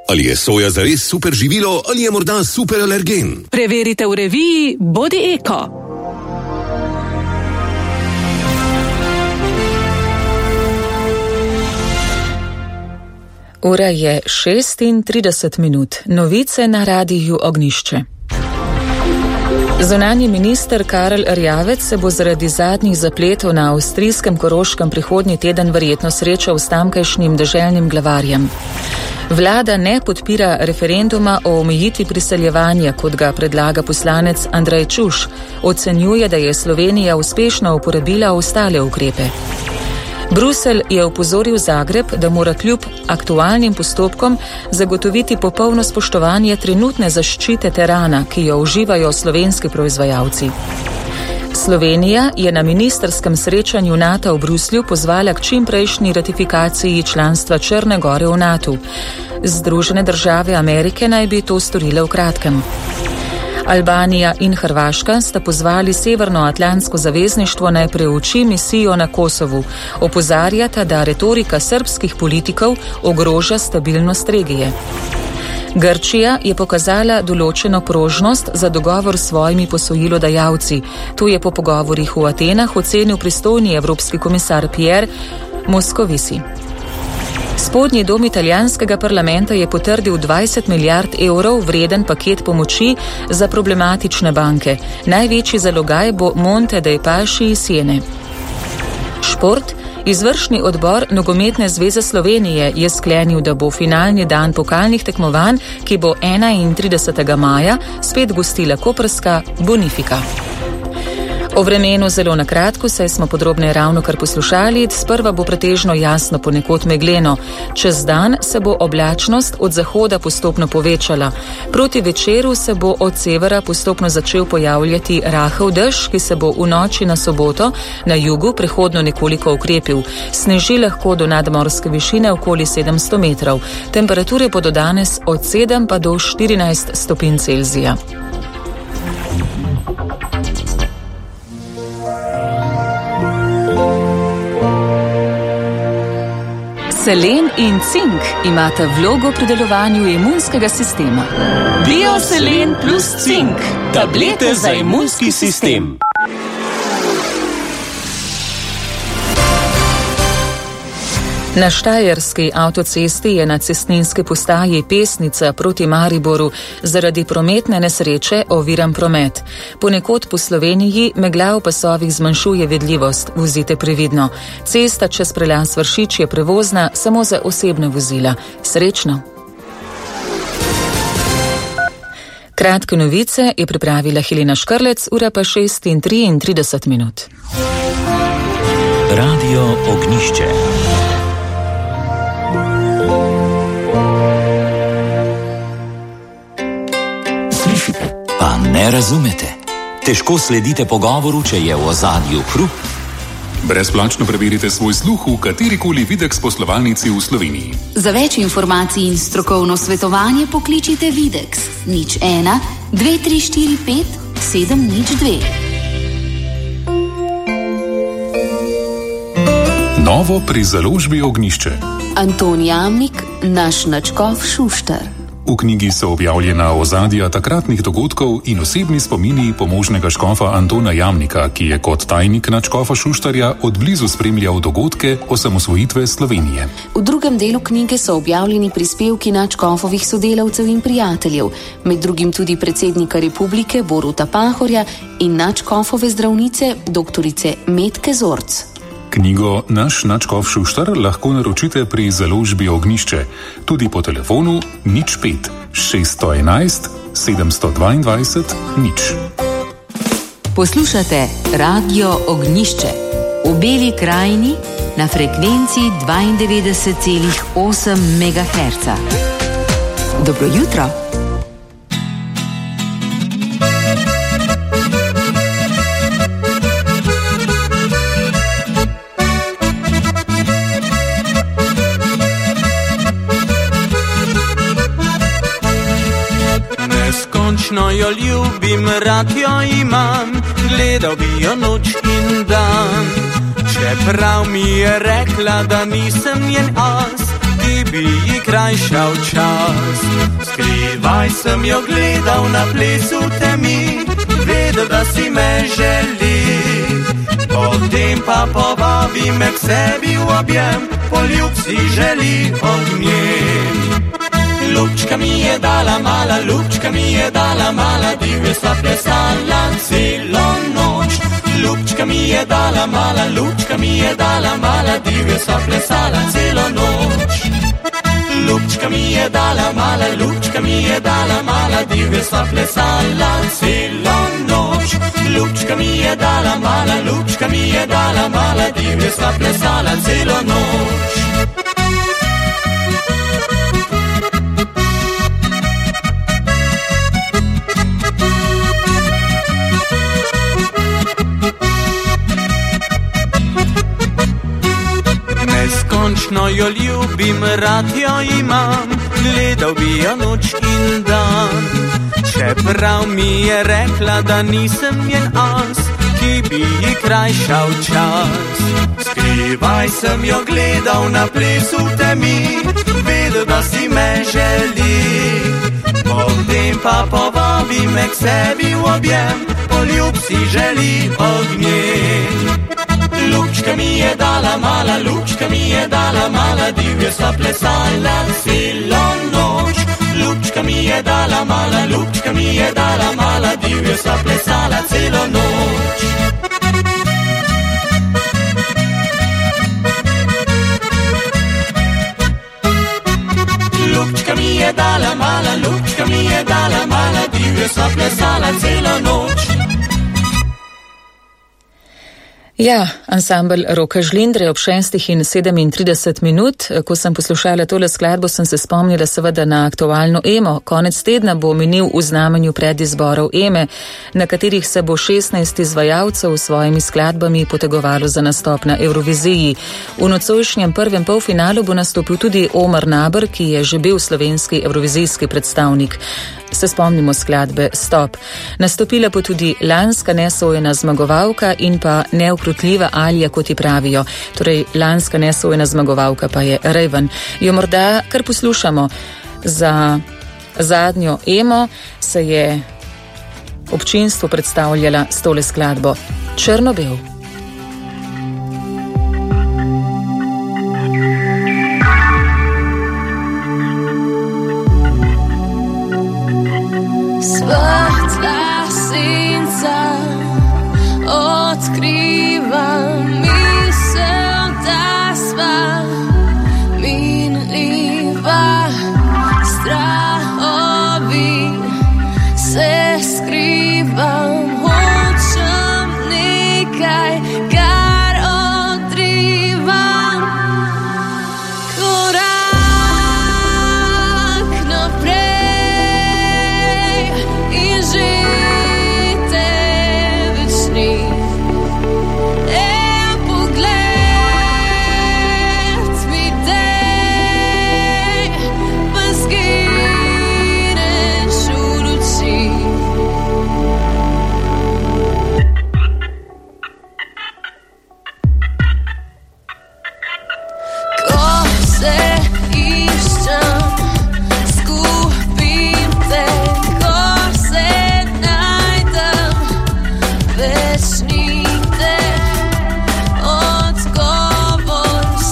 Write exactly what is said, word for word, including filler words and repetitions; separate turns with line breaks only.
Ali je soja zares super živilo ali je morda super alergen?
Preverite v reviji Bodi Eko.
Ura je šestintrideset minut. Novice na radiju Ognjišče. Zunanji minister Karel Erjavec se bo zaradi zadnjih zapletov na avstrijskem Koroškem prihodnji teden verjetno srečal s tamkajšnjim deželnim glavarjem. Vlada ne podpira referenduma o omejitvi priseljevanja, kot ga predlaga poslanec Andrej Čuš. Ocenjuje, da je Slovenija uspešno uporabila ostale ukrepe. Bruselj je opozoril Zagreb, da mora kljub aktualnim postopkom zagotoviti popolno spoštovanje trenutne zaščite terana, ki jo uživajo slovenski proizvajalci. Slovenija je na ministrskem srečanju NATO v Bruslju pozvala k čimprejšnji ratifikaciji članstva Črne Gore v NATO. Združene države Amerike naj bi to storile v kratkem. Albanija in Hrvaška sta pozvali Severnoatlantsko zavezništvo naj preuči misijo na Kosovu. Opozarjata, da retorika srbskih politikov ogroža stabilnost regije. Grčija je pokazala določeno prožnost za dogovor s svojimi posojilodajalci. To je po pogovorih v Atenah ocenil pristojni evropski komisar Pierre Moscovici. Spodnji dom italijanskega parlamenta je potrdil dvajset milijard evrov vreden paket pomoči za problematične banke. Največji zalogaj bo Monte dei Paschi iz Siene. Šport. Izvršni odbor Nogometne zveze Slovenije je sklenil, da bo finalni dan pokalnih tekmovanj, ki bo enaintridesetega maja, spet gostila koprska Bonifika. O vremenu zelo na kratko, saj smo podrobneje ravnokar poslušali. Sprva bo pretežno jasno, ponekod megleno. Čez dan se bo oblačnost od zahoda postopno povečala. Proti večeru se bo od severa postopno začel pojavljati rahel dež, ki se bo v noči na soboto na jugu prehodno nekoliko ukrepil. Sneži lahko do nadmorske višine okoli sedemsto metrov. Temperature bodo danes od sedem pa do štirinajst stopinj Celzija.
Selen in cink imata vlogo pri delovanju imunskega sistema.
Bioselen plus cink, tablete za imunski sistem.
Na štajerski avtocesti je na cestninski postaji Pesnica proti Mariboru zaradi prometne nesreče oviran promet. Ponekod po Sloveniji megla v pasovih zmanjšuje vidljivost, vozite previdno. Cesta čez prelaz Vršič je prevozna samo za osebna vozila. Srečno! Kratke novice je pripravila Helena Škrlec, ura pa šest in triintrideset minut.
Radio Ognjišče.
Pa ne razumete. Težko sledite pogovoru, če je v ozadju hrup.
Brezplačno preverite svoj sluh v katerikoli Videx poslovalnici v Sloveniji.
Za več informacij in strokovno svetovanje pokličite Videx nič ena dve tri štiri pet sedem nič dve.
Novo pri založbi Ognjišče.
Anton Jamnik, naš nadškof Šuštar.
V knjigi so objavljena ozadja takratnih dogodkov in osebni spomini pomožnega škofa Antona Jamnika, ki je kot tajnik nadškofa Šuštarja od blizu spremljal dogodke osamosvojitve Slovenije.
V drugem delu knjige so objavljeni prispevki nadškofovih sodelavcev in prijateljev, med drugim tudi predsednika republike Boruta Pahorja in nadškofove zdravnice doktorice Metke Zorc.
Knjigo Naš nadškof Šuštar lahko naročite pri založbi Ognjišče, tudi po telefonu nič pet šeststo enajst sedemsto dvaindvajset nič.
Poslušate Radio Ognjišče v Beli krajini na frekvenci dvaindevetdeset celih osem megaherca. Dobro jutro!
Neskončno jo ljubim, rad jo imam, gledal bi jo noč in dan. Čeprav mi je rekla, da nisem njen as, ki bi ji krajšal čas. Skrivaj sem jo gledal na plesu temi, vedel, da si me želi. Potem pa povabi me k sebi v objem, poljub si želi ognjem. Lupčka mi je dala mala, lupčka mi je dala mala, divje sva plesala celo noč. Lupčka mi je dala mala, lupčka mi je dala mala, divje sva plesala celo noč. Lupčka mi je dala mala, lupčka mi je dala mala, divje sva plesala celo noč. Lupčka mi je dala mala, lupčka mi je dala mala, divje sva plesala celo noč. Neskončno jo ljubim, rad jo imam, gledal bi jo noč in dan. Čeprav mi je rekla, da nisem njen as, ki bi ji krajšal čas. Skrivaj sem jo gledal na plesu temi, vedel, da si me želi. Potem pa povabi me k sebi v objem, poljub si želi ognjem. Lupčka mi je dala mala, lupčka mi je dala mala, divje sva plesala celo noč. Lupčka mi je dala mala, lupčka mi je dala mala, divje sva plesala celo noč. Lupčka mi je dala mala, lupčka mi je dala mala, divje sva plesala celo noč.
Ja, ansambel Roka Žlindre ob šestih in sedemintrideset minut. Ko sem poslušala tole skladbo, sem se spomnila seveda na aktualno Emo. Konec tedna bo minil v znamenju predizborov Eme, na katerih se bo šestnajst izvajalcev s svojimi skladbami potegovalo za nastop na Evroviziji. V nocojšnjem prvem polfinalu bo nastopil tudi Omar Naber, ki je že bil slovenski evrovizijski predstavnik. Se spomnimo skladbe Stop. Nastopila bo tudi lanska nesojena zmagovalka in pa neukrutljiva Alija, kot ji pravijo. Torej, lanska nesojena zmagovalka pa je Raven. Jo morda kar poslušamo. Za zadnjo Emo se je občinstvo predstavljala s tole skladbo Črno-bel.
Svetla senca odkriva misel, da sva minljiva. Strahovi se skrivam, hočem nekaj, kar odrivam. Korak naprej in žite večni. En pogled mi dej, pa zgineš v luči. Ko se